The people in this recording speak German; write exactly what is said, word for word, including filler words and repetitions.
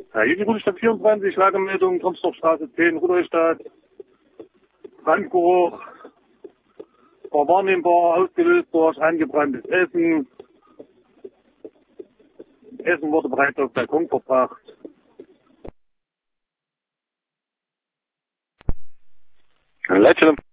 Ja, hier die Rudolstadt vierundzwanzig, Lagemeldung, Tromsdorfstraße zehn, Rudolstadt. Brandgeruch, war wahrnehmbar, ausgelöst durch angebranntes Essen. Essen wurde bereits auf den Balkon verbracht. Leitstelle.